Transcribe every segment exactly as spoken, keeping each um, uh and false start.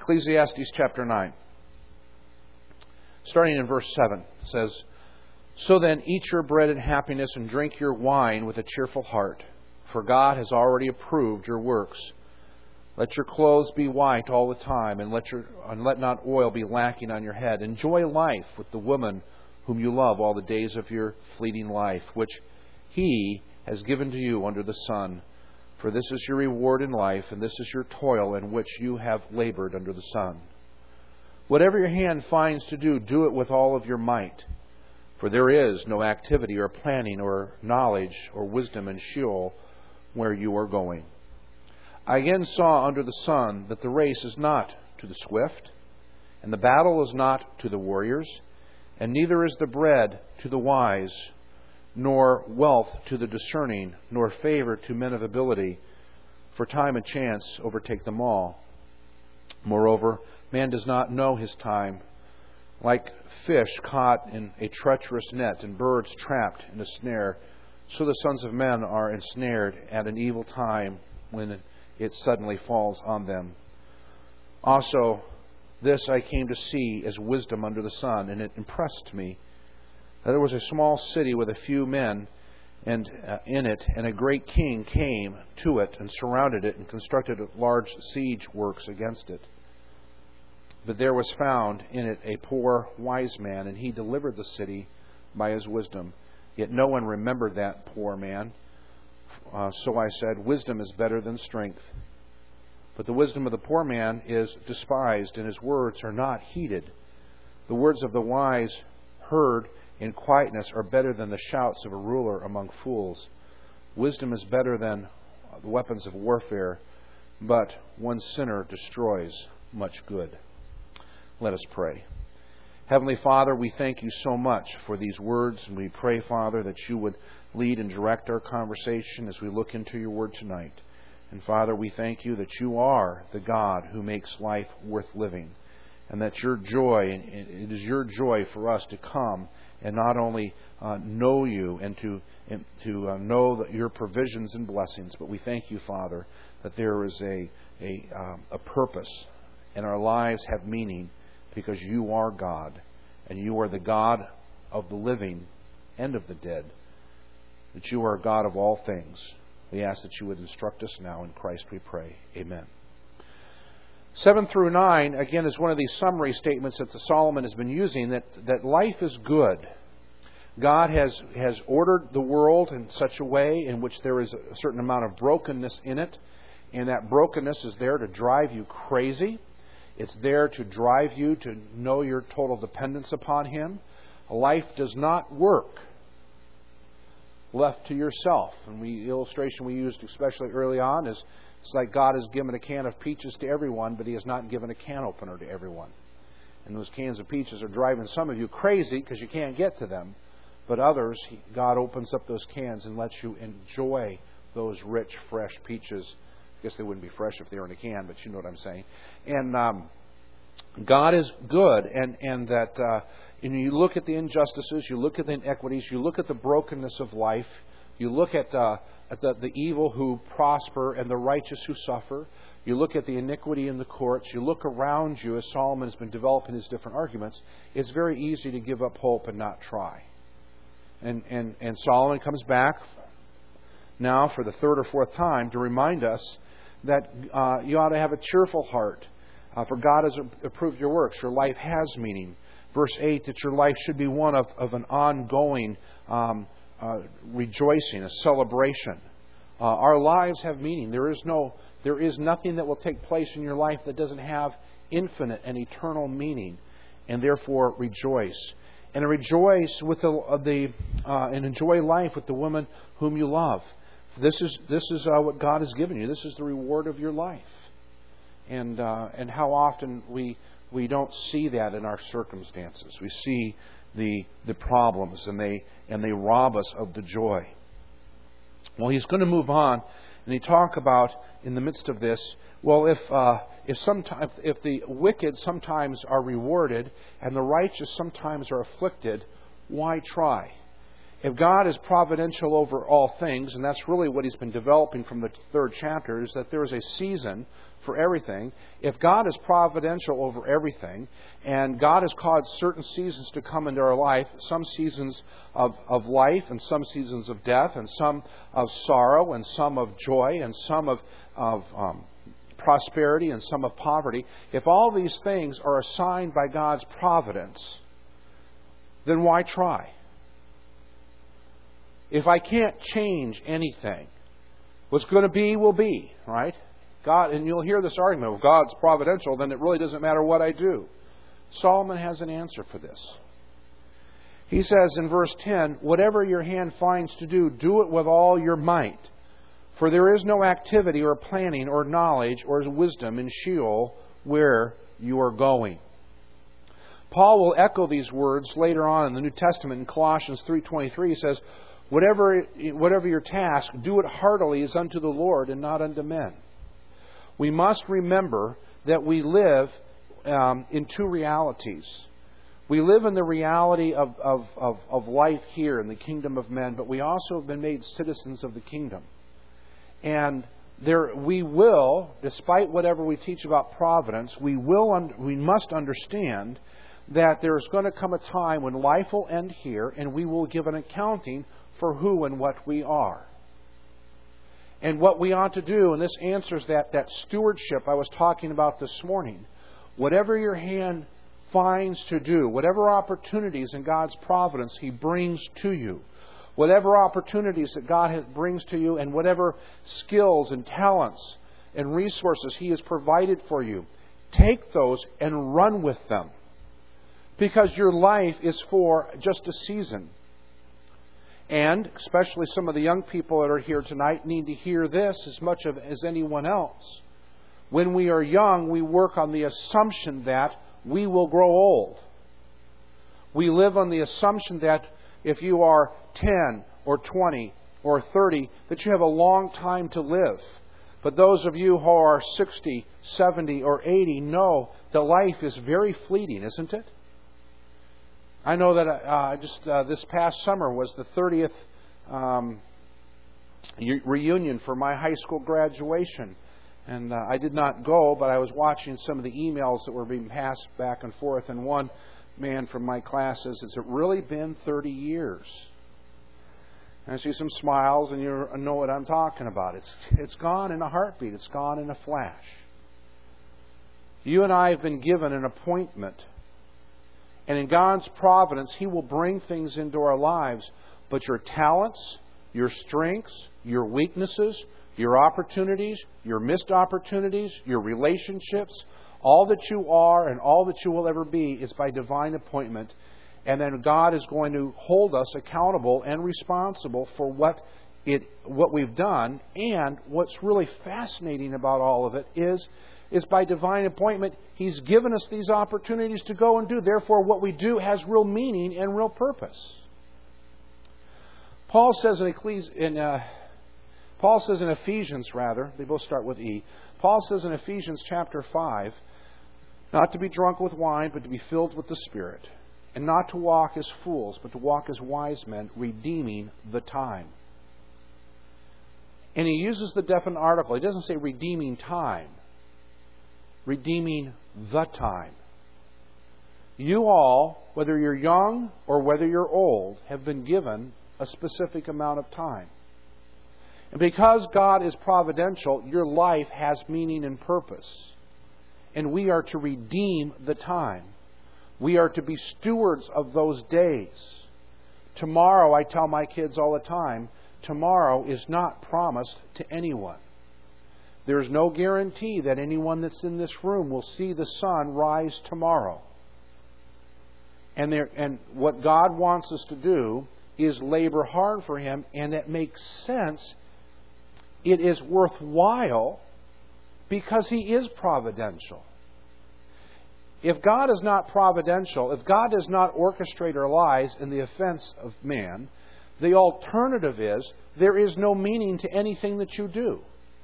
Ecclesiastes chapter nine. Starting in verse seven, it says, "So then eat your bread in happiness and drink your wine with a cheerful heart, for God has already approved your works. Let your clothes be white all the time, and let your and let not oil be lacking on your head. Enjoy life with the woman whom you love all the days of your fleeting life, which He has given to you under the sun. For this is your reward in life, and this is your toil in which you have labored under the sun. Whatever your hand finds to do, do it with all of your might. For there is no activity or planning or knowledge or wisdom in Sheol where you are going. I again saw under the sun that the race is not to the swift, and the battle is not to the warriors, and neither is the bread to the wise, nor wealth to the discerning, nor favor to men of ability, for time and chance overtake them all. Moreover, man does not know his time. Like fish caught in a treacherous net and birds trapped in a snare, so the sons of men are ensnared at an evil time when it suddenly falls on them. Also, this I came to see as wisdom under the sun, and it impressed me. There was a small city with a few men and uh, in it, and a great king came to it and surrounded it and constructed large siege works against it. But there was found in it a poor wise man, and he delivered the city by his wisdom. Yet no one remembered that poor man. Uh, so I said, wisdom is better than strength. But the wisdom of the poor man is despised, and his words are not heeded. The words of the wise heard in quietness are better than the shouts of a ruler among fools. Wisdom is better than the weapons of warfare, but one sinner destroys much good." Let us pray. Heavenly Father, we thank you so much for these words, and we pray, Father, that you would lead and direct our conversation as we look into your word tonight. And Father, we thank you that you are the God who makes life worth living, and that your joy, and it is your joy for us to come and not only uh, know you and to and to uh, know that your provisions and blessings, but we thank you, Father, that there is a a, um, a purpose, and our lives have meaning because you are God, and you are the God of the living and of the dead, that you are God of all things. We ask that you would instruct us now. In Christ we pray. Amen. Seven through nine, again, is one of these summary statements that Solomon has been using, that, that life is good. God has, has ordered the world in such a way in which there is a certain amount of brokenness in it, and that brokenness is there to drive you crazy. It's there to drive you to know your total dependence upon Him. Life does not work left to yourself. And we, the illustration we used especially early on is it's like God has given a can of peaches to everyone, but He has not given a can opener to everyone. And those cans of peaches are driving some of you crazy because you can't get to them. But others, God opens up those cans and lets you enjoy those rich, fresh peaches. I guess they wouldn't be fresh if they were in a can, but you know what I'm saying. And um, God is good, and, and that uh, and you look at the injustices, you look at the inequities, you look at the brokenness of life, you look at, uh, at the, the evil who prosper and the righteous who suffer, you look at the iniquity in the courts, you look around you as Solomon has been developing his different arguments, it's very easy to give up hope and not try. And, and, and Solomon comes back now for the third or fourth time to remind us that uh, you ought to have a cheerful heart. Uh, for God has approved your works. Your life has meaning. Verse eight, that your life should be one of, of an ongoing um, uh, rejoicing, a celebration. Uh, our lives have meaning. There is no, there is nothing that will take place in your life that doesn't have infinite and eternal meaning. And therefore, rejoice. And rejoice with the, uh, the uh, and enjoy life with the woman whom you love. This is this is uh, what God has given you. This is the reward of your life. And uh, and how often we we don't see that in our circumstances. We see the the problems, and they and they rob us of the joy. Well, he's going to move on, and he talk about in the midst of this. Well, if uh, if sometimes if the wicked sometimes are rewarded and the righteous sometimes are afflicted, why try? If God is providential over all things, and that's really what He's been developing from the third chapter, is that there is a season for everything. If God is providential over everything, and God has caused certain seasons to come into our life, some seasons of, of life, and some seasons of death, and some of sorrow, and some of joy, and some of, of um, prosperity, and some of poverty, if all these things are assigned by God's providence, then why try? If I can't change anything, what's going to be will be, right? God, and you'll hear this argument, if God's providential, then it really doesn't matter what I do. Solomon has an answer for this. He says in verse ten, whatever your hand finds to do, do it with all your might. For there is no activity or planning or knowledge or wisdom in Sheol where you are going. Paul will echo these words later on in the New Testament in Colossians three twenty-three. He says, Whatever, whatever your task, do it heartily as unto the Lord and not unto men. We must remember that we live um, in two realities. We live in the reality of, of, of, of life here in the kingdom of men, but we also have been made citizens of the kingdom. And there, we will, despite whatever we teach about providence, we will, un, we must understand that there is going to come a time when life will end here, and we will give an accounting for who and what we are. And what we ought to do, and this answers that, that stewardship I was talking about this morning. Whatever your hand finds to do, whatever opportunities in God's providence He brings to you, whatever opportunities that God has, brings to you, and whatever skills and talents and resources He has provided for you, take those and run with them. Because your life is for just a season. And especially some of the young people that are here tonight need to hear this as much of, as anyone else. When we are young, we work on the assumption that we will grow old. We live on the assumption that if you are ten or twenty or thirty, that you have a long time to live. But those of you who are sixty, seventy, or eighty know that life is very fleeting, isn't it? I know that uh, just uh, this past summer was the thirtieth um, reunion for my high school graduation. And uh, I did not go, but I was watching some of the emails that were being passed back and forth. And one man from my class says, has it really been thirty years? And I see some smiles, and you know what I'm talking about. It's, it's gone in a heartbeat. It's gone in a flash. You and I have been given an appointment. And in God's providence, He will bring things into our lives. But your talents, your strengths, your weaknesses, your opportunities, your missed opportunities, your relationships, all that you are and all that you will ever be is by divine appointment. And then God is going to hold us accountable and responsible for what it, what we've done. And what's really fascinating about all of it is is by divine appointment, He's given us these opportunities to go and do. Therefore, what we do has real meaning and real purpose. Paul says in, Ecclesi- in uh, Paul says in Ephesians, rather, they both start with E. Paul says in Ephesians chapter five, not to be drunk with wine, but to be filled with the Spirit, and not to walk as fools, but to walk as wise men, redeeming the time. And he uses the definite article. He doesn't say redeeming time. Redeeming the time. You all, whether you're young or whether you're old, have been given a specific amount of time. And because God is providential, your life has meaning and purpose. And we are to redeem the time. We are to be stewards of those days. Tomorrow, I tell my kids all the time, tomorrow is not promised to anyone. There's no guarantee that anyone that's in this room will see the sun rise tomorrow. And, there, and what God wants us to do is labor hard for Him, and it makes sense. It is worthwhile because He is providential. If God is not providential, if God does not orchestrate our lives in the offense of man, the alternative is there is no meaning to anything that you do.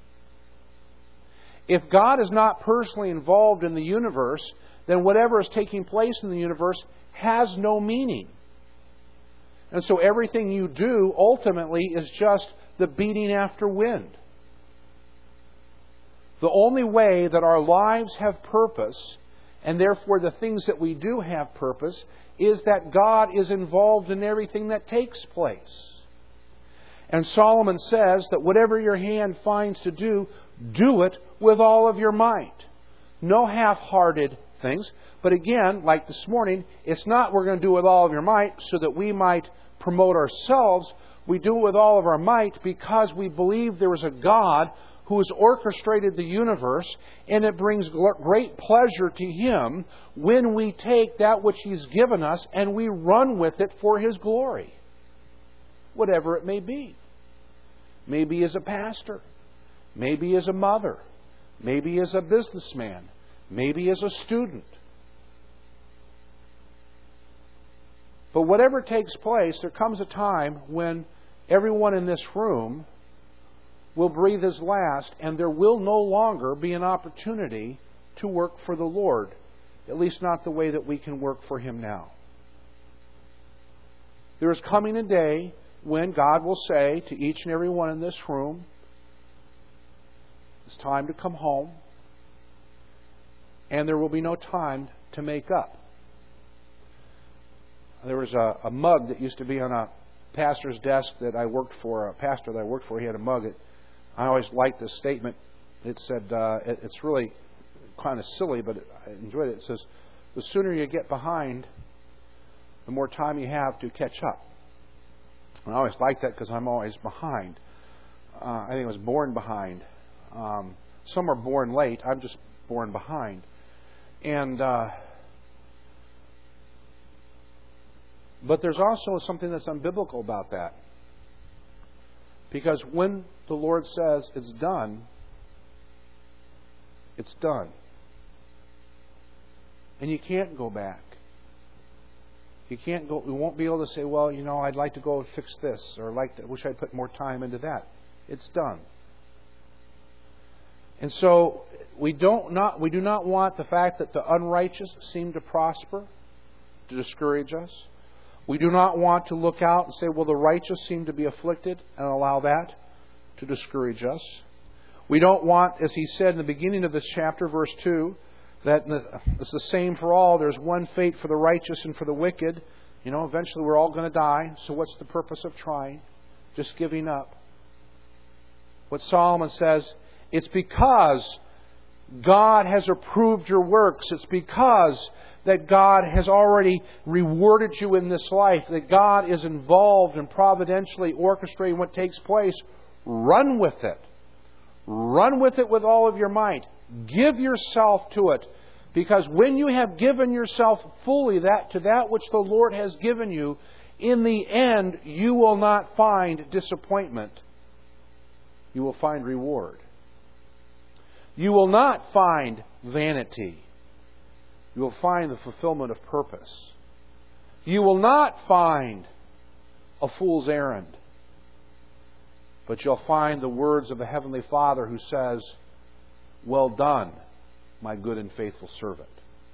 If God is not personally involved in the universe, then whatever is taking place in the universe has no meaning. And so everything you do ultimately is just the beating after wind. The only way that our lives have purpose, and therefore the things that we do have purpose, is that God is involved in everything that takes place. And Solomon says that whatever your hand finds to do, do it with all of your might. No half-hearted things. But again, like this morning, it's not we're going to do it with all of your might so that we might promote ourselves. We do it with all of our might because we believe there is a God who has orchestrated the universe, and it brings great pleasure to Him when we take that which He's given us and we run with it for His glory. Whatever it may be. Maybe as a pastor. Maybe as a mother. Maybe as a businessman. Maybe as a student. But whatever takes place, there comes a time when everyone in this room will breathe his last, and there will no longer be an opportunity to work for the Lord. At least not the way that we can work for Him now. There is coming a day when God will say to each and every one in this room, it's time to come home, and there will be no time to make up. There was a, a mug that used to be on a pastor's desk that I worked for, a pastor that I worked for. He had a mug. It, I always liked this statement. It said, uh, it, it's really kind of silly, but I enjoyed it. It says, the sooner you get behind, the more time you have to catch up. And I always liked that because I'm always behind. Uh, I think I was born behind. Um, some are born late. I'm just born behind. And uh, but there's also something that's unbiblical about that. Because when the Lord says it's done, it's done. And you can't go back. You can't go. We won't be able to say, well, you know, I'd like to go and fix this, or like to, wish I'd put more time into that. It's done. And so we don't not we do not want the fact that the unrighteous seem to prosper to discourage us. We do not want to look out and say, well, the righteous seem to be afflicted, and allow that to discourage us. We don't want, as he said in the beginning of this chapter, verse two, that it's the same for all. There's one fate for the righteous and for the wicked. You know, eventually we're all going to die. So what's the purpose of trying? Just giving up. What Solomon says, it's because God has approved your works. It's because that God has already rewarded you in this life. That God is involved in providentially orchestrating what takes place. Run with it. Run with it with all of your might. Give yourself to it. Because when you have given yourself fully that to that which the Lord has given you, in the end you will not find disappointment. You will find reward. You will not find vanity. You will find the fulfillment of purpose. You will not find a fool's errand. But you'll find the words of the Heavenly Father who says, well done, my good and faithful servant.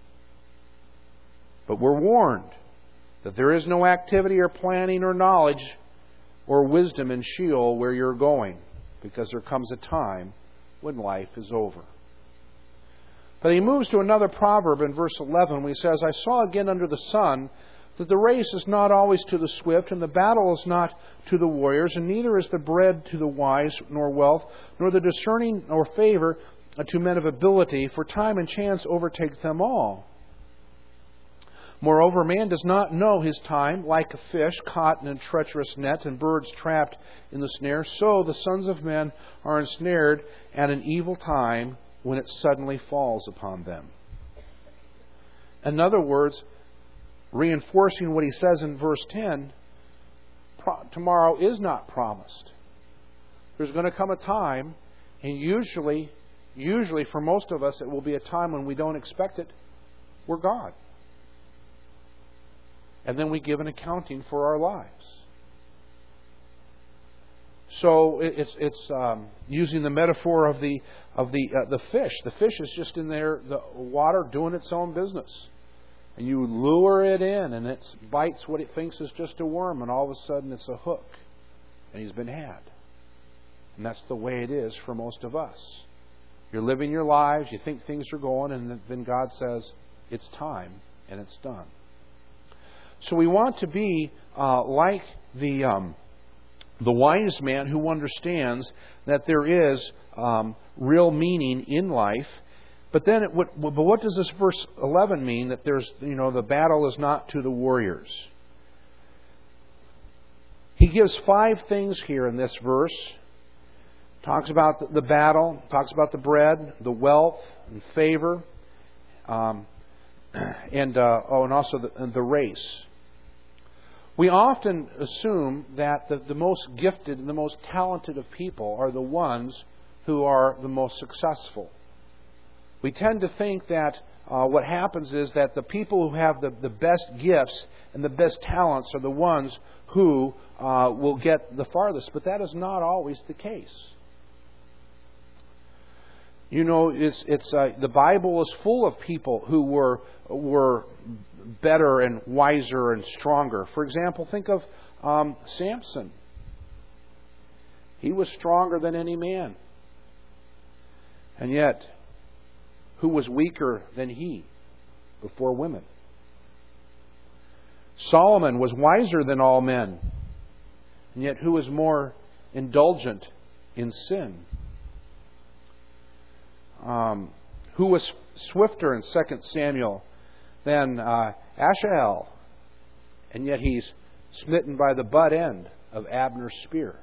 But we're warned that there is no activity or planning or knowledge or wisdom in Sheol where you're going, because there comes a time when life is over. But he moves to another proverb in verse eleven when he says, I saw again under the sun that the race is not always to the swift, and the battle is not to the warriors, and neither is the bread to the wise, nor wealth, nor the discerning, nor favor to men of ability, for time and chance overtake them all. Moreover, man does not know his time, like a fish caught in a treacherous net, and birds trapped in the snare. So the sons of men are ensnared at an evil time when it suddenly falls upon them. In other words, reinforcing what he says in verse ten, tomorrow is not promised. There's going to come a time, and usually, usually for most of us, it will be a time when we don't expect it. We're gone. And then we give an accounting for our lives. So it's it's um, using the metaphor of the of the uh, the fish. The fish is just in there, the water, doing its own business. And you lure it in, and it bites what it thinks is just a worm, and all of a sudden it's a hook. And he's been had. And that's the way it is for most of us. You're living your lives, you think things are going, and then God says, it's time, and it's done. So we want to be uh, like the um, the wise man who understands that there is um, real meaning in life. But then, it, what, but what does this verse eleven mean? That there's, you know, the battle is not to the warriors. He gives five things here in this verse. Talks about the battle, talks about the bread, the wealth, and favor, um, and uh, oh, and also the, the race. We often assume that the, the most gifted and the most talented of people are the ones who are the most successful. We tend to think that uh, what happens is that the people who have the, the best gifts and the best talents are the ones who uh, will get the farthest, but that is not always the case. You know, it's it's uh, the Bible is full of people who were were better and wiser and stronger. For example, think of um, Samson. He was stronger than any man, and yet, who was weaker than he before women? Solomon was wiser than all men, and yet who was more indulgent in sin? Um, who was swifter in Second Samuel than uh, Asahel, and yet he's smitten by the butt end of Abner's spear.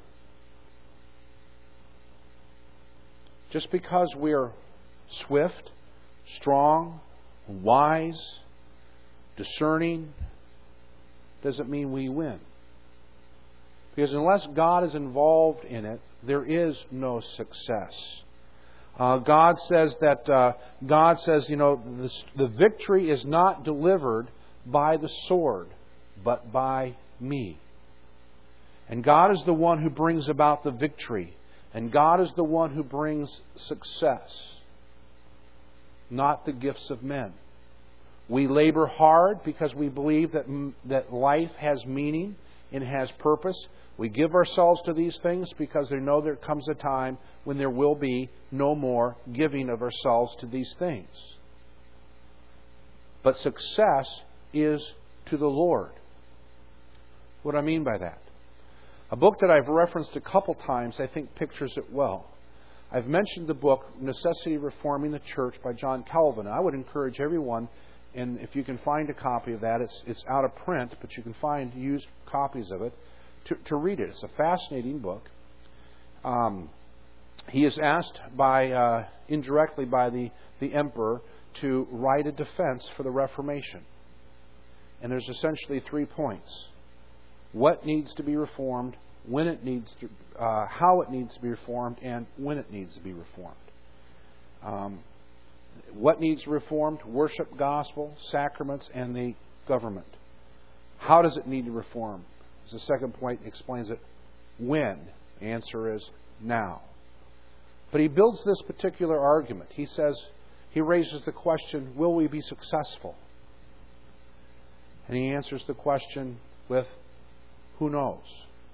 Just because we're swift, strong, wise, discerning, doesn't mean we win. Because unless God is involved in it, there is no success. Uh, God says that uh, God says, you know, the, the victory is not delivered by the sword, but by me. And God is the one who brings about the victory, and God is the one who brings success, not the gifts of men. We labor hard because we believe that that life has meaning and has purpose. We give ourselves to these things because we know there comes a time when there will be no more giving of ourselves to these things. But success is to the Lord. What do I mean by that? A book that I've referenced a couple times, I think, pictures it well. I've mentioned the book, Necessity of Reforming the Church by John Calvin. I would encourage everyone, and if you can find a copy of that, it's it's out of print, but you can find used copies of it, to, to read it. It's a fascinating book. Um, he is asked by uh, indirectly by the, the emperor to write a defense for the Reformation. And there's essentially three points. What needs to be reformed, when it needs to, uh, how it needs to be reformed, and when it needs to be reformed. Um, what needs reformed? Worship, gospel, sacraments, and the government. How does it need to reform? The second point explains it. When? The answer is now. But he builds this particular argument. He says, he raises the question, will we be successful? And he answers the question with, who knows?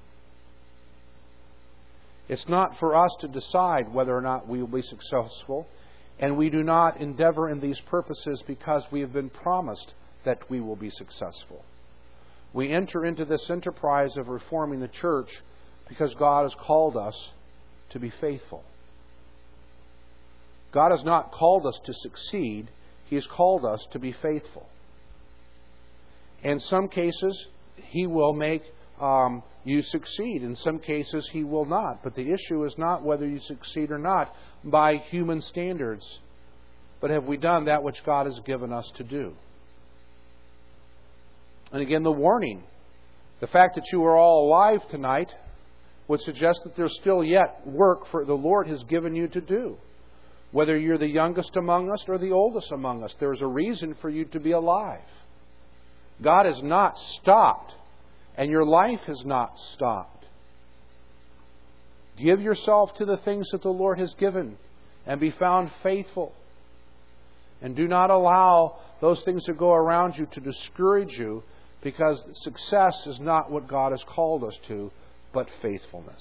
It's not for us to decide whether or not we will be successful, and we do not endeavor in these purposes because we have been promised that we will be successful. We enter into this enterprise of reforming the church because God has called us to be faithful. God has not called us to succeed. He has called us to be faithful. In some cases, He will make um, you succeed. In some cases, He will not. But the issue is not whether you succeed or not by human standards, but have we done that which God has given us to do? And again, the warning, the fact that you are all alive tonight would suggest that there's still yet work for the Lord has given you to do. Whether you're the youngest among us or the oldest among us, there's a reason for you to be alive. God has not stopped, and your life has not stopped. Give yourself to the things that the Lord has given and be found faithful. And do not allow those things that go around you to discourage you, because success is not what God has called us to, but faithfulness.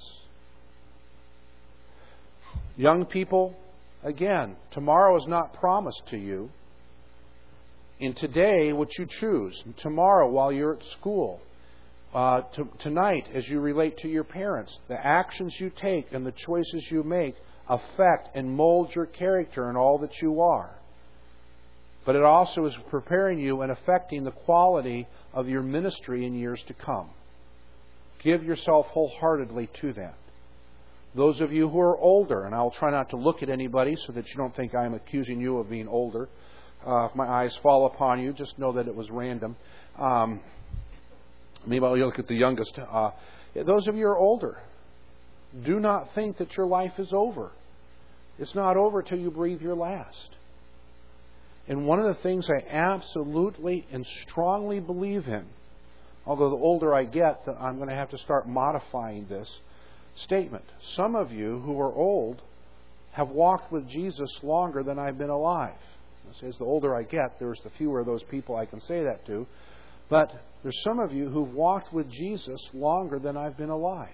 Young people, again, tomorrow is not promised to you. In today, what you choose, tomorrow while you're at school, uh, to, tonight as you relate to your parents, the actions you take and the choices you make affect and mold your character and all that you are. But it also is preparing you and affecting the quality of your ministry in years to come. Give yourself wholeheartedly to that. Those of you who are older, and I'll try not to look at anybody so that you don't think I'm accusing you of being older. Uh, if my eyes fall upon you, just know that it was random. Um, maybe I'll look at the youngest. Uh, those of you who are older, do not think that your life is over. It's not over till you breathe your last. And one of the things I absolutely and strongly believe in, although the older I get, I'm going to have to start modifying this statement. Some of you who are old have walked with Jesus longer than I've been alive. As the older I get, there's the fewer of those people I can say that to. But there's some of you who've walked with Jesus longer than I've been alive.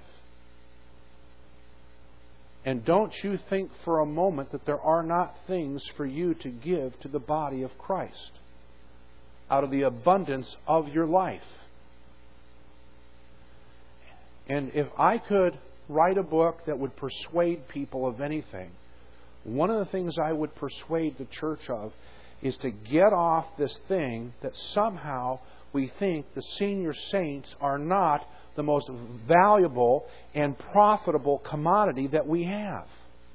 And don't you think for a moment that there are not things for you to give to the body of Christ out of the abundance of your life. And if I could write a book that would persuade people of anything, one of the things I would persuade the church of is to get off this thing that somehow we think the senior saints are not the most valuable and profitable commodity that we have.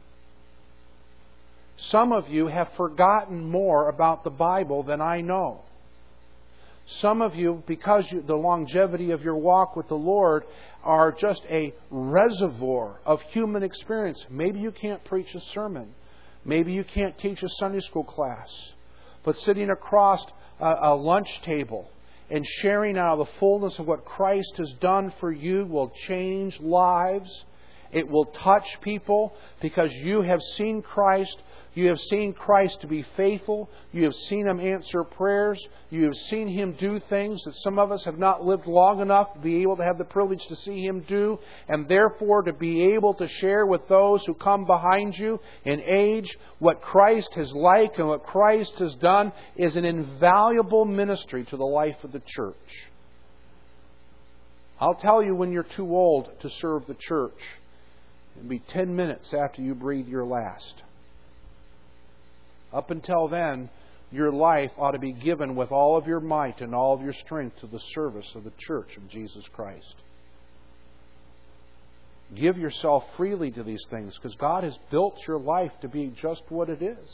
Some of you have forgotten more about the Bible than I know. Some of you, because you, the longevity of your walk with the Lord, are just a reservoir of human experience. Maybe you can't preach a sermon. Maybe you can't teach a Sunday school class. But sitting across a, a lunch table and sharing out of the fullness of what Christ has done for you will change lives. It will touch people because you have seen Christ. You have seen Christ to be faithful. You have seen Him answer prayers. You have seen Him do things that some of us have not lived long enough to be able to have the privilege to see Him do, and therefore to be able to share with those who come behind you in age what Christ has like and what Christ has done is an invaluable ministry to the life of the church. I'll tell you when you're too old to serve the church. It'll be ten minutes after you breathe your last. Up until then, your life ought to be given with all of your might and all of your strength to the service of the church of Jesus Christ. Give yourself freely to these things because God has built your life to be just what it is.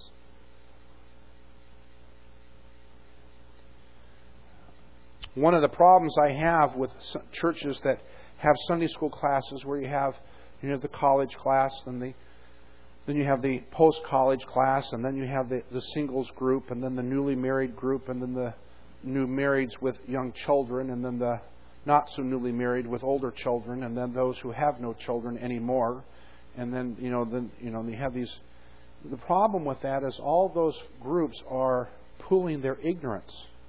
One of the problems I have with churches that have Sunday school classes where you have, you know, the college class and the Then you have the post-college class, and then you have the, the singles group, and then the newly married group, and then the new marrieds with young children, and then the not so newly married with older children, and then those who have no children anymore. And then, you know, then you know, you have these. The problem with that is all those groups are pooling their ignorance.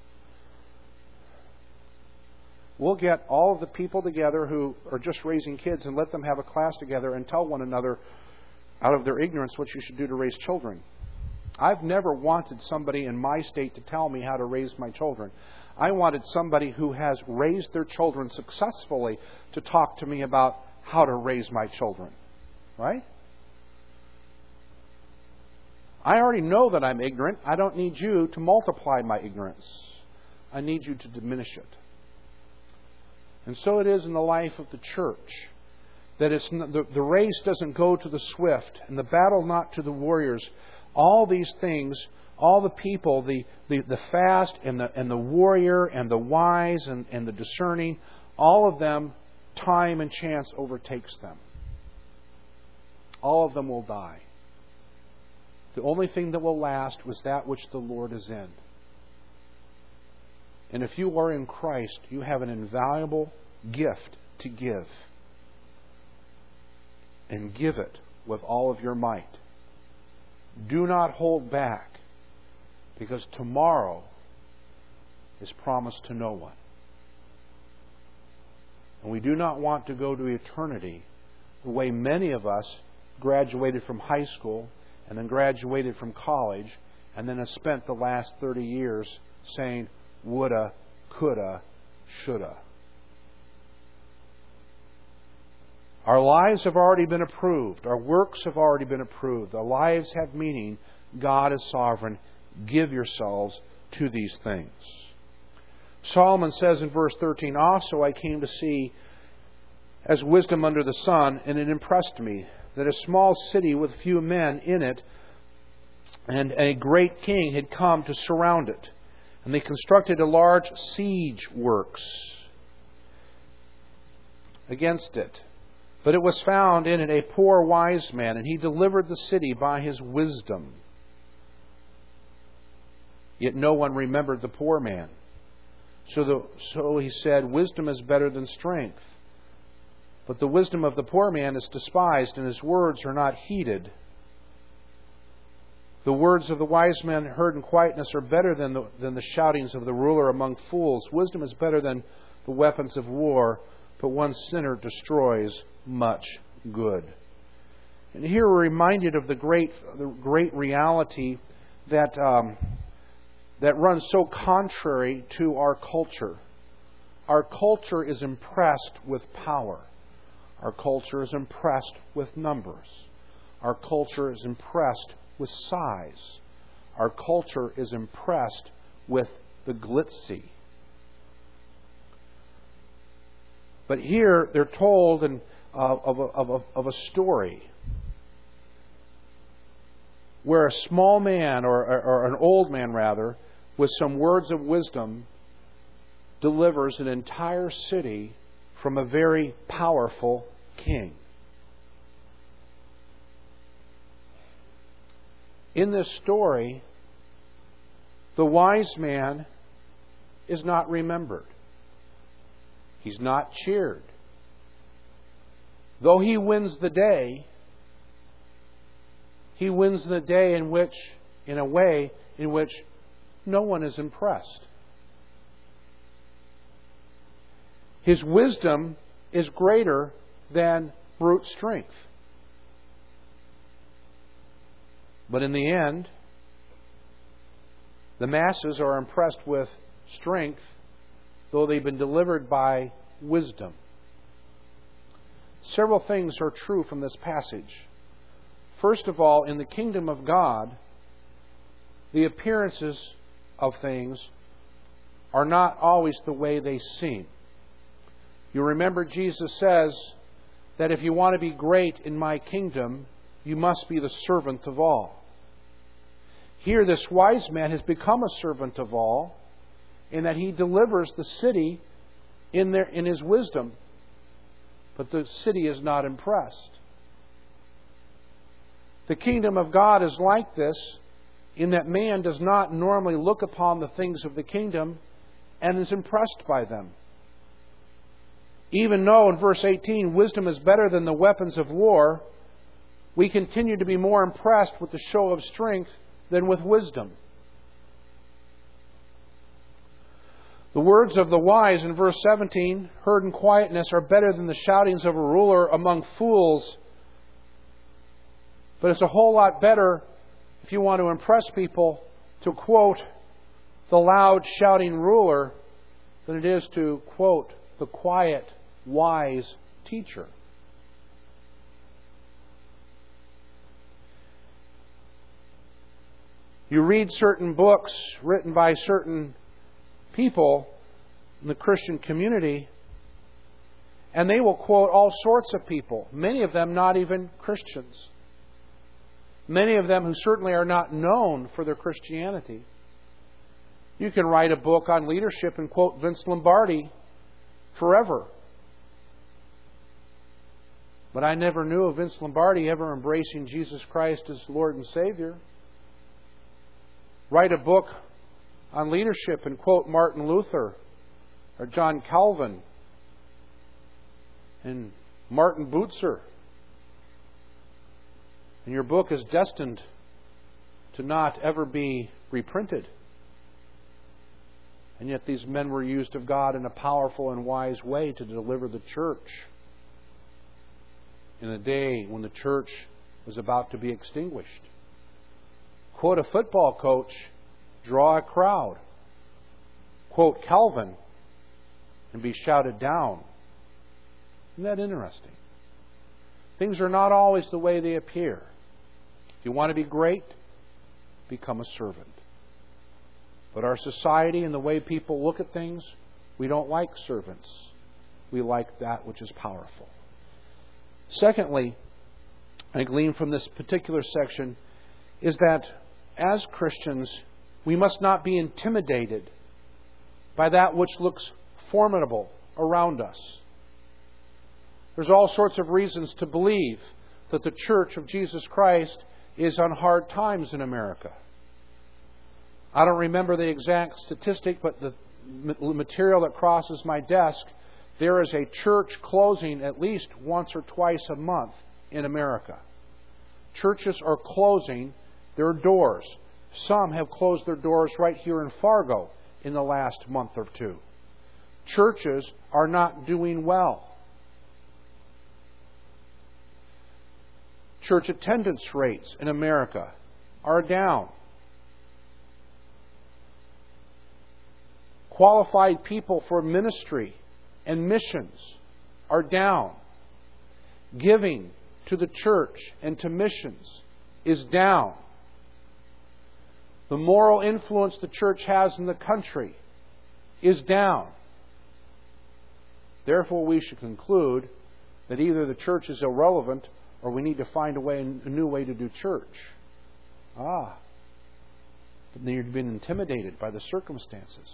We'll get all of the people together who are just raising kids and let them have a class together and tell one another, out of their ignorance, what you should do to raise children. I've never wanted somebody in my state to tell me how to raise my children. I wanted somebody who has raised their children successfully to talk to me about how to raise my children. Right? I already know that I'm ignorant. I don't need you to multiply my ignorance. I need you to diminish it. And so it is in the life of the church. That it's the, the race doesn't go to the swift and the battle not to the warriors. All these things, all the people, the, the, the fast and the and the warrior and the wise and, and the discerning, all of them, time and chance overtakes them. All of them will die. The only thing that will last was that which the Lord is in. And if you are in Christ, you have an invaluable gift to give. And give it with all of your might. Do not hold back, because tomorrow is promised to no one. And we do not want to go to eternity the way many of us graduated from high school and then graduated from college and then have spent the last thirty years saying, woulda, coulda, shoulda. Our lives have already been approved. Our works have already been approved. Our lives have meaning. God is sovereign. Give yourselves to these things. Solomon says in verse thirteen, also I came to see as wisdom under the sun, and it impressed me that a small city with few men in it and a great king had come to surround it. And they constructed a large siege works against it. But it was found in it a poor wise man, and he delivered the city by his wisdom. Yet no one remembered the poor man. So, the, so he said, wisdom is better than strength. But the wisdom of the poor man is despised, and his words are not heeded. The words of the wise man heard in quietness are better than the, than the shoutings of the ruler among fools. Wisdom is better than the weapons of war, but one sinner destroys much good. And here we're reminded of the great, the great reality that um, that runs so contrary to our culture. Our culture is impressed with power. Our culture is impressed with numbers. Our culture is impressed with size. Our culture is impressed with the glitzy. But here they're told in, uh, of, a, of, a, of a story where a small man, or, or, or an old man rather, with some words of wisdom, delivers an entire city from a very powerful king. In this story, the wise man is not remembered. He's not cheered. Though he wins the day, he wins the day in which, in a way in which no one is impressed. His wisdom is greater than brute strength. But in the end, the masses are impressed with strength, though they've been delivered by wisdom. Several things are true from this passage. First of all, in the kingdom of God, the appearances of things are not always the way they seem. You remember Jesus says that if you want to be great in my kingdom, you must be the servant of all. Here, this wise man has become a servant of all, in that he delivers the city in their in his wisdom, but the city is not impressed. The kingdom of God is like this, in that man does not normally look upon the things of the kingdom and is impressed by them. Even though in verse eighteen, wisdom is better than the weapons of war, we continue to be more impressed with the show of strength than with wisdom. The words of the wise in verse seventeen, heard in quietness, are better than the shoutings of a ruler among fools. But it's a whole lot better, if you want to impress people, to quote the loud shouting ruler than it is to quote the quiet, wise teacher. You read certain books written by certain people in the Christian community, and they will quote all sorts of people, many of them not even Christians. Many of them who certainly are not known for their Christianity. You can write a book on leadership and quote Vince Lombardi forever. But I never knew of Vince Lombardi ever embracing Jesus Christ as Lord and Savior. Write a book on leadership and quote Martin Luther or John Calvin and Martin Bucer, and your book is destined to not ever be reprinted. And yet these men were used of God in a powerful and wise way to deliver the church in a day when the church was about to be extinguished. Quote a football coach, draw a crowd. Quote Calvin, and be shouted down. Isn't that interesting? Things are not always the way they appear. If you want to be great, become a servant. But our society and the way people look at things, we don't like servants. We like that which is powerful. Secondly, I glean from this particular section is that as Christians, we must not be intimidated by that which looks formidable around us. There's all sorts of reasons to believe that the Church of Jesus Christ is on hard times in America. I don't remember the exact statistic, but the material that crosses my desk, there is a church closing at least once or twice a month in America. Churches are closing their doors. Some have closed their doors right here in Fargo in the last month or two. Churches are not doing well. Church attendance rates in America are down. Qualified people for ministry and missions are down. Giving to the church and to missions is down. The moral influence the church has in the country is down. Therefore, we should conclude that either the church is irrelevant or we need to find a way, a new way to do church. Ah, but then you've been intimidated by the circumstances.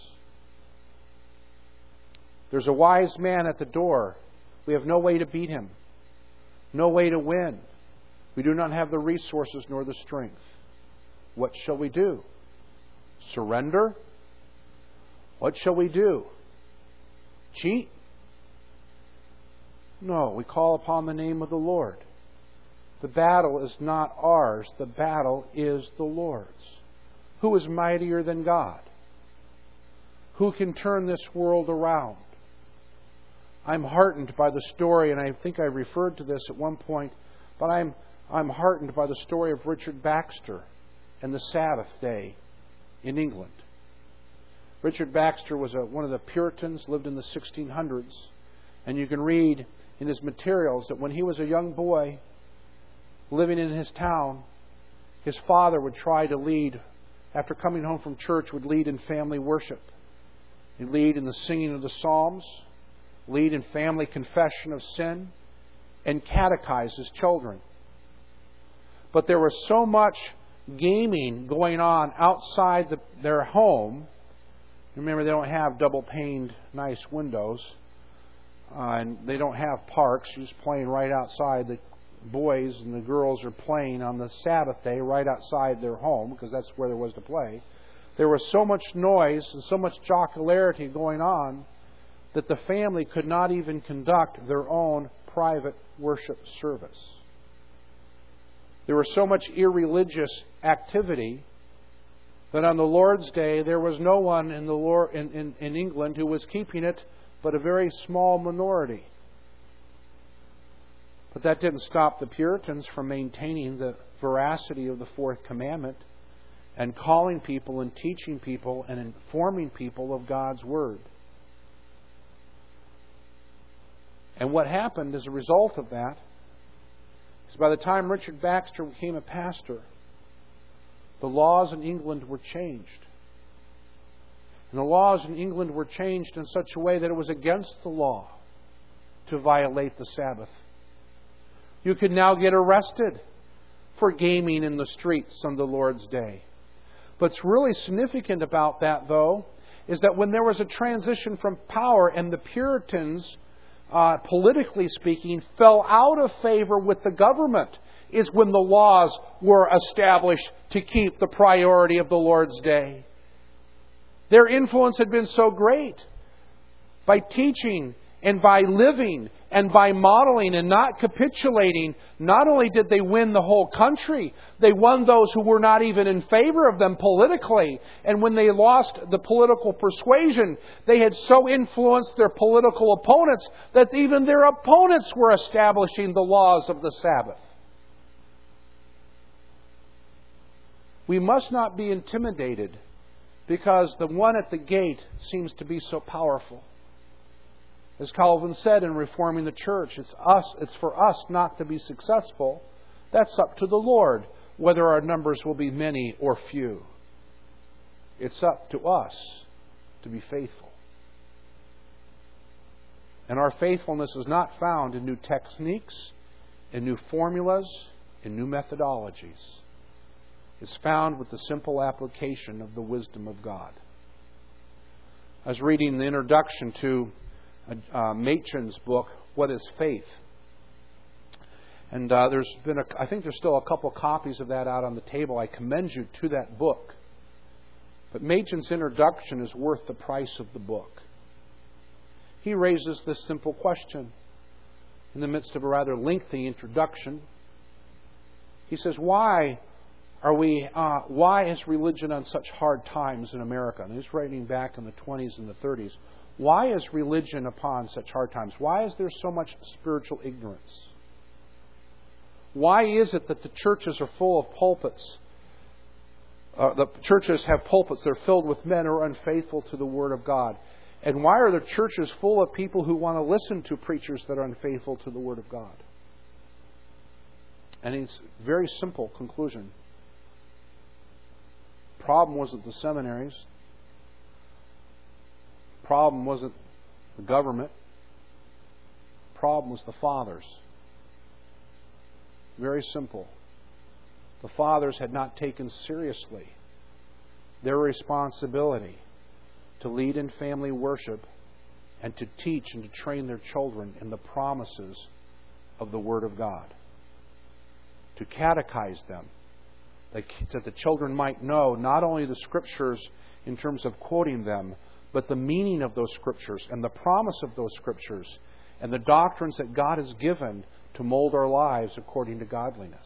There's a wise man at the door. We have no way to beat him. No way to win. We do not have the resources nor the strength. What shall we do? Surrender? What shall we do? Cheat? No, we call upon the name of the Lord. The battle is not ours. The battle is the Lord's. Who is mightier than God? Who can turn this world around? I'm heartened by the story, and I think I referred to this at one point, but I'm I'm heartened by the story of Richard Baxter and the Sabbath day in England. Richard Baxter was a, one of the Puritans, lived in the sixteen hundreds, and you can read in his materials that when he was a young boy living in his town, his father would try to lead, after coming home from church, would lead in family worship. He'd lead in the singing of the Psalms, lead in family confession of sin, and catechize his children. But there was so much gaming going on outside the, their home. Remember, they don't have double-paned nice windows. Uh, and they don't have parks. You're just playing right outside. The boys and the girls are playing on the Sabbath day right outside their home because that's where there was to play. There was so much noise and so much jocularity going on that the family could not even conduct their own private worship service. There was so much irreligious activity that on the Lord's Day there was no one in the Lord, in, in, in England who was keeping it but a very small minority. But that didn't stop the Puritans from maintaining the veracity of the Fourth Commandment and calling people and teaching people and informing people of God's Word. And what happened as a result of that is by the time Richard Baxter became a pastor, the laws in England were changed. And the laws in England were changed in such a way that it was against the law to violate the Sabbath. You could now get arrested for gaming in the streets on the Lord's Day. What's really significant about that, though, is that when there was a transition from power and the Puritans, uh, politically speaking, fell out of favor with the government, is when the laws were established to keep the priority of the Lord's Day. Their influence had been so great by teaching And by living and by modeling and not capitulating, not only did they win the whole country, they won those who were not even in favor of them politically. And when they lost the political persuasion, they had so influenced their political opponents that even their opponents were establishing the laws of the Sabbath. We must not be intimidated because the one at the gate seems to be so powerful. As Calvin said in reforming the church, it's us, it's for us not to be successful. That's up to the Lord, whether our numbers will be many or few. It's up to us to be faithful. And our faithfulness is not found in new techniques, in new formulas, in new methodologies. It's found with the simple application of the wisdom of God. I was reading the introduction to Uh, Machen's book, What is Faith? And uh, there's been, a, I think there's still a couple copies of that out on the table. I commend you to that book. But Machen's introduction is worth the price of the book. He raises this simple question in the midst of a rather lengthy introduction. He says, "Why are we? Uh, why is religion on such hard times in America?" And he's writing back in the twenties and the thirties. Why is religion upon such hard times? Why is there so much spiritual ignorance? Why is it that the churches are full of pulpits? Uh, the churches have pulpits that are filled with men who are unfaithful to the Word of God. And why are the churches full of people who want to listen to preachers that are unfaithful to the Word of God? And it's a very simple conclusion. The problem wasn't the seminaries. The problem wasn't the government. The problem was the fathers. Very simple. The fathers had not taken seriously their responsibility to lead in family worship and to teach and to train their children in the promises of the Word of God. To catechize them, that the children might know not only the Scriptures in terms of quoting them, but the meaning of those Scriptures and the promise of those Scriptures and the doctrines that God has given to mold our lives according to godliness.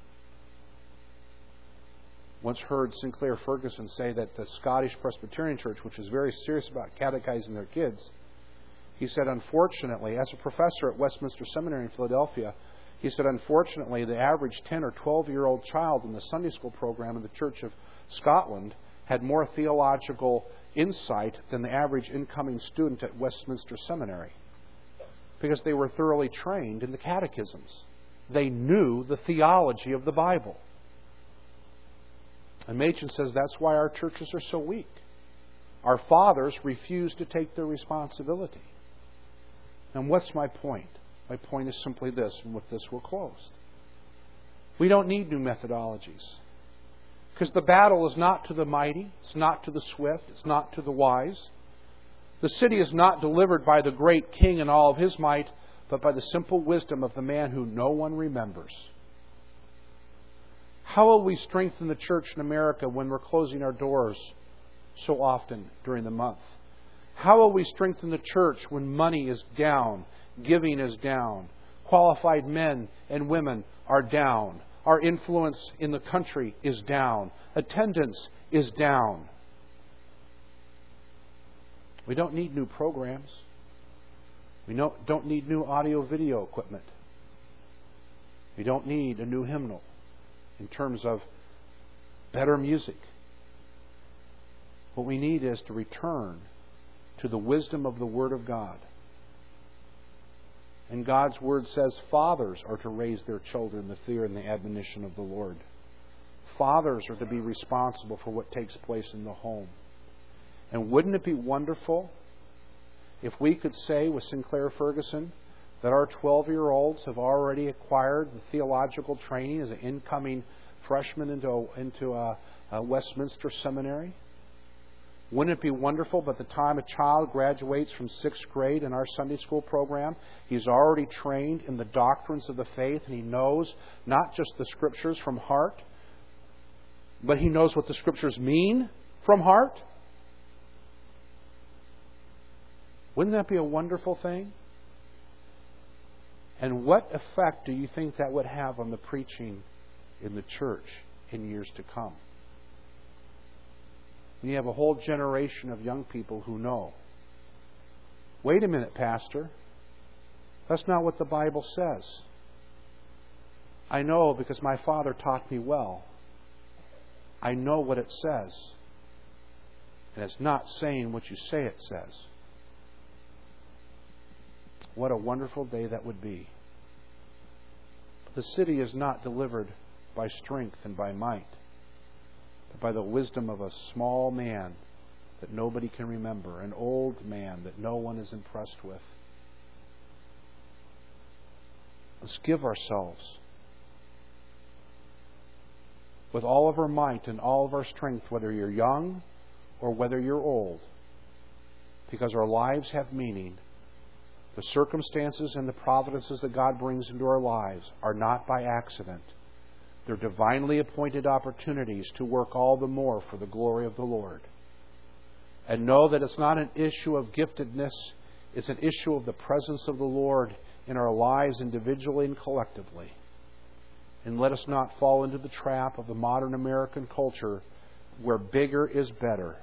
Once heard Sinclair Ferguson say that the Scottish Presbyterian Church, which is very serious about catechizing their kids, he said, unfortunately, as a professor at Westminster Seminary in Philadelphia, he said, unfortunately, the average ten or twelve-year-old child in the Sunday school program in the Church of Scotland had more theological insight than the average incoming student at Westminster Seminary, because they were thoroughly trained in the catechisms. They knew the theology of the Bible. And Machen says that's why our churches are so weak. Our fathers refuse to take their responsibility. And what's my point? My point is simply this, and with this we're closed. We don't need new methodologies. Because the battle is not to the mighty, it's not to the swift, it's not to the wise. The city is not delivered by the great king and all of his might, but by the simple wisdom of the man who no one remembers. How will we strengthen the church in America when we're closing our doors so often during the month? How will we strengthen the church when money is down, giving is down, qualified men and women are down, our influence in the country is down, attendance is down? We don't need new programs. We don't need new audio-video equipment. We don't need a new hymnal in terms of better music. What we need is to return to the wisdom of the Word of God. And God's Word says fathers are to raise their children in the fear and the admonition of the Lord. Fathers are to be responsible for what takes place in the home. And wouldn't it be wonderful if we could say with Sinclair Ferguson that our twelve-year-olds have already acquired the theological training as an incoming freshman into, into a, a Westminster Seminary? Wouldn't it be wonderful by the time a child graduates from sixth grade in our Sunday school program, he's already trained in the doctrines of the faith and he knows not just the Scriptures from heart, but he knows what the Scriptures mean from heart? Wouldn't that be a wonderful thing? And what effect do you think that would have on the preaching in the church in years to come? You have a whole generation of young people who know, wait a minute, Pastor, that's not what the Bible says. I know because my father taught me well. I know what it says. And it's not saying what you say it says. What a wonderful day that would be. The city is not delivered by strength and by might, but by the wisdom of a small man that nobody can remember, an old man that no one is impressed with. Let's give ourselves with all of our might and all of our strength, whether you're young or whether you're old, because our lives have meaning. The circumstances and the providences that God brings into our lives are not by accident. They're divinely appointed opportunities to work all the more for the glory of the Lord. And know that it's not an issue of giftedness, it's an issue of the presence of the Lord in our lives individually and collectively. And let us not fall into the trap of the modern American culture where bigger is better.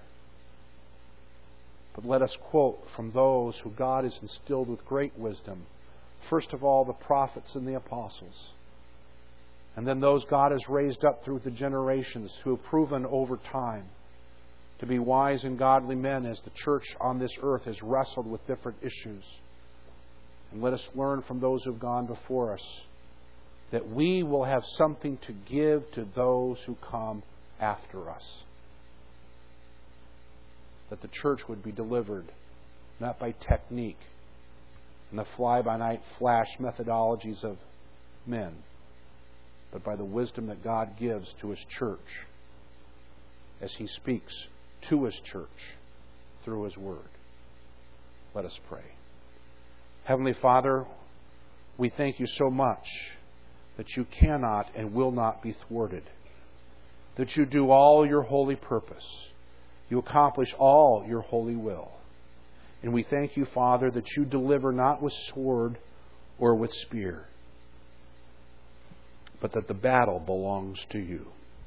But let us quote from those who God has instilled with great wisdom. First of all, the prophets and the apostles. And then those God has raised up through the generations who have proven over time to be wise and godly men as the church on this earth has wrestled with different issues. And let us learn from those who have gone before us that we will have something to give to those who come after us. That the church would be delivered not by technique and the fly-by-night flash methodologies of men, but by the wisdom that God gives to His church as He speaks to His church through His Word. Let us pray. Heavenly Father, we thank You so much that You cannot and will not be thwarted, that You do all Your holy purpose. You accomplish all Your holy will. And we thank You, Father, that You deliver not with sword or with spear, but that the battle belongs to You.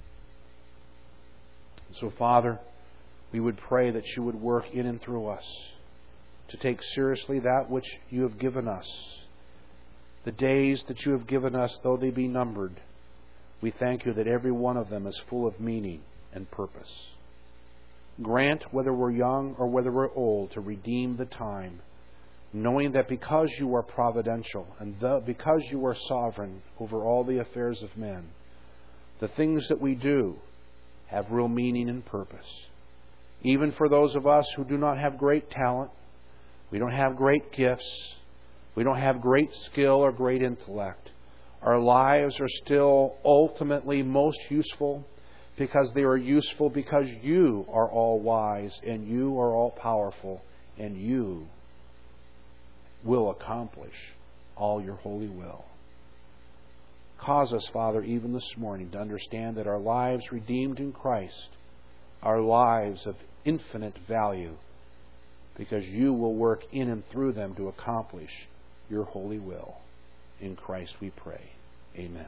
So, Father, we would pray that You would work in and through us to take seriously that which You have given us. The days that You have given us, though they be numbered, we thank You that every one of them is full of meaning and purpose. Grant, whether we're young or whether we're old, to redeem the time, knowing that because You are providential and the, because You are sovereign over all the affairs of men, the things that we do have real meaning and purpose. Even for those of us who do not have great talent, we don't have great gifts, we don't have great skill or great intellect, our lives are still ultimately most useful because they are useful because You are all wise and You are all powerful and You will accomplish all Your holy will. Cause us, Father, even this morning to understand that our lives redeemed in Christ are lives of infinite value because You will work in and through them to accomplish Your holy will. In Christ we pray. Amen.